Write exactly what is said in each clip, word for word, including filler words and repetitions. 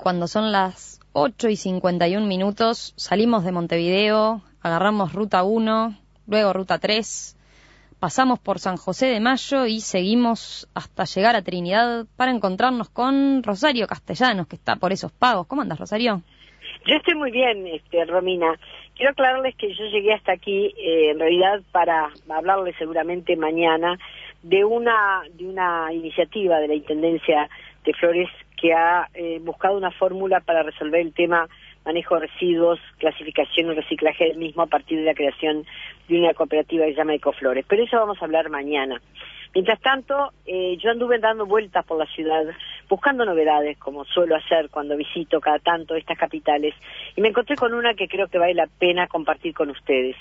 cuando son las ocho y cincuenta y un minutos, salimos de Montevideo, agarramos ruta uno, luego ruta tres, pasamos por San José de Mayo y seguimos hasta llegar a Trinidad para encontrarnos con Rosario Castellanos, que está por esos pagos. ¿Cómo andas, Rosario? Yo estoy muy bien, este, Romina. Quiero aclararles que yo llegué hasta aquí, eh, en realidad, para hablarles seguramente mañana de una de una iniciativa de la Intendencia de Flores que ha eh, buscado una fórmula para resolver el tema manejo de residuos, clasificación y reciclaje del mismo a partir de la creación de una cooperativa que se llama Ecoflores. Pero eso vamos a hablar mañana. Mientras tanto, eh, yo anduve dando vueltas por la ciudad, buscando novedades, como suelo hacer cuando visito cada tanto estas capitales, y me encontré con una que creo que vale la pena compartir con ustedes.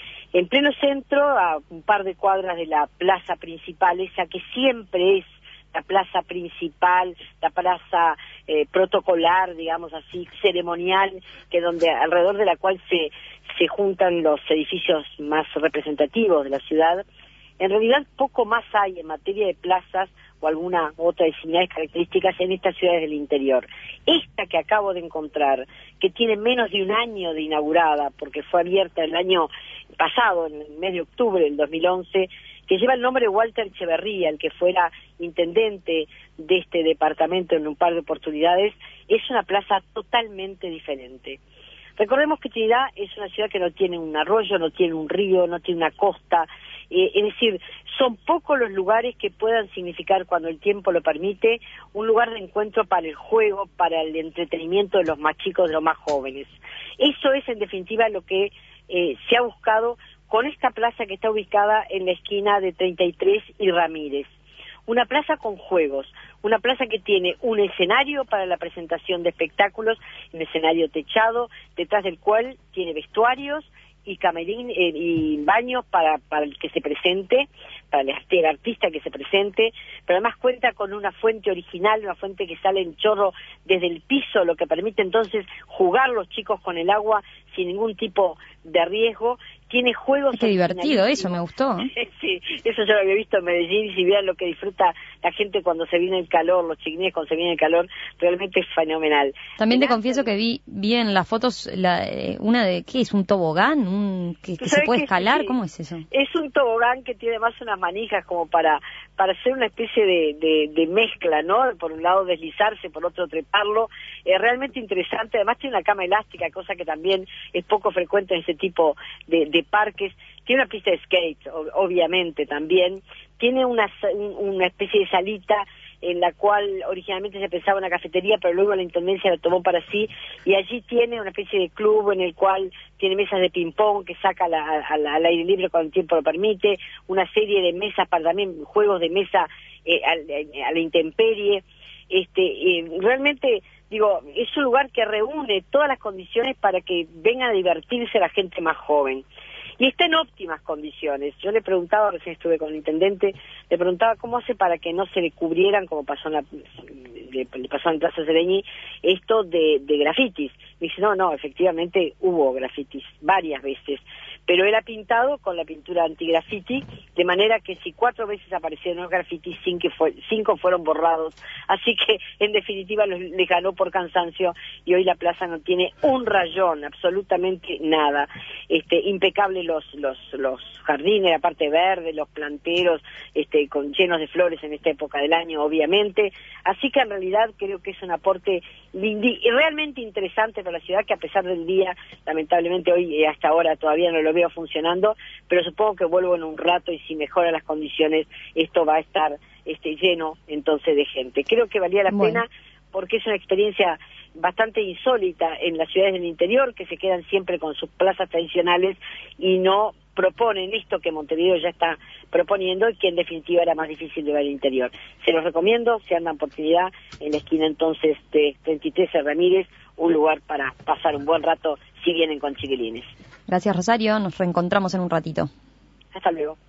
En pleno centro, a un par de cuadras de la plaza principal, esa que siempre es la plaza principal, la plaza eh, protocolar, digamos así, ceremonial, que donde alrededor de la cual se, se juntan los edificios más representativos de la ciudad. En realidad poco más hay en materia de plazas o alguna otra de similares características en estas ciudades del interior. Esta que acabo de encontrar, que tiene menos de un año de inaugurada, porque fue abierta el año pasado, en el mes de octubre del dos mil once, que lleva el nombre de Walter Echeverría, el que fuera intendente de este departamento en un par de oportunidades, es una plaza totalmente diferente. Recordemos que Trinidad es una ciudad que no tiene un arroyo, no tiene un río, no tiene una costa, eh, es decir, son pocos los lugares que puedan significar, cuando el tiempo lo permite, un lugar de encuentro para el juego, para el entretenimiento de los más chicos, de los más jóvenes. Eso es, en definitiva, lo que eh, se ha buscado con esta plaza que está ubicada en la esquina de treinta y tres y Ramírez. Una plaza con juegos, una plaza que tiene un escenario para la presentación de espectáculos, un escenario techado, detrás del cual tiene vestuarios y camerín eh, y baños para, para el que se presente, para el, el artista que se presente, pero además cuenta con una fuente original, una fuente que sale en chorro desde el piso, lo que permite entonces jugar los chicos con el agua sin ningún tipo de riesgo. Tiene juegos... Qué divertido, eso me gustó. Sí, eso yo lo había visto en Medellín, y si vean lo que disfruta la gente cuando se viene el calor, los chiquines cuando se viene el calor, realmente es fenomenal. También te Nada, confieso que vi, vi en las fotos la, eh, una de, ¿qué es? ¿Un tobogán? Un, ¿Que, que se puede escalar? Sí, ¿Cómo es eso? Es un tobogán que tiene más unas manijas como para para hacer una especie de, de, de mezcla, ¿no? Por un lado deslizarse, por otro treparlo. Es realmente interesante. Además tiene una cama elástica, cosa que también es poco frecuente en ese tipo de, de parques. Tiene una pista de skate, obviamente, también. Tiene una, una especie de salita en la cual originalmente se pensaba una cafetería, pero luego la Intendencia la tomó para sí, y allí tiene una especie de club en el cual tiene mesas de ping-pong que saca la, a la, al aire libre cuando el tiempo lo permite, una serie de mesas para también juegos de mesa eh, a, a la intemperie. Este, eh, realmente, digo, es un lugar que reúne todas las condiciones para que venga a divertirse la gente más joven. Y está en óptimas condiciones. Yo le preguntaba, recién estuve con el intendente, le preguntaba cómo hace para que no se le cubrieran, como pasó en la, le, le pasó en Plaza Sereñi, esto de, de grafitis. Me dice, no, no, efectivamente hubo grafitis varias veces, pero era pintado con la pintura antigrafiti, de manera que si cuatro veces aparecieron los grafitis, cinco, fue, cinco fueron borrados. Así que, en definitiva, los, les ganó por cansancio, y hoy la plaza no tiene un rayón, absolutamente nada. Este, impecable los los los jardines, la parte verde, los planteros, este, con llenos de flores en esta época del año, obviamente. Así que en realidad creo que es un aporte lindi y realmente interesante para la ciudad, que a pesar del día, lamentablemente hoy eh, hasta ahora todavía no lo veo funcionando, pero supongo que vuelvo en un rato, y si mejoran las condiciones, esto va a estar este, lleno entonces de gente. Creo que valía la bueno. pena, porque es una experiencia bastante insólita en las ciudades del interior, que se quedan siempre con sus plazas tradicionales y no proponen esto que Montevideo ya está proponiendo, y que en definitiva era más difícil de ver el interior. Se los recomiendo, si andan por Trinidad, en la esquina entonces de treinta y tres y Ramírez, un lugar para pasar un buen rato si vienen con chiquilines. Gracias, Rosario, nos reencontramos en un ratito. Hasta luego.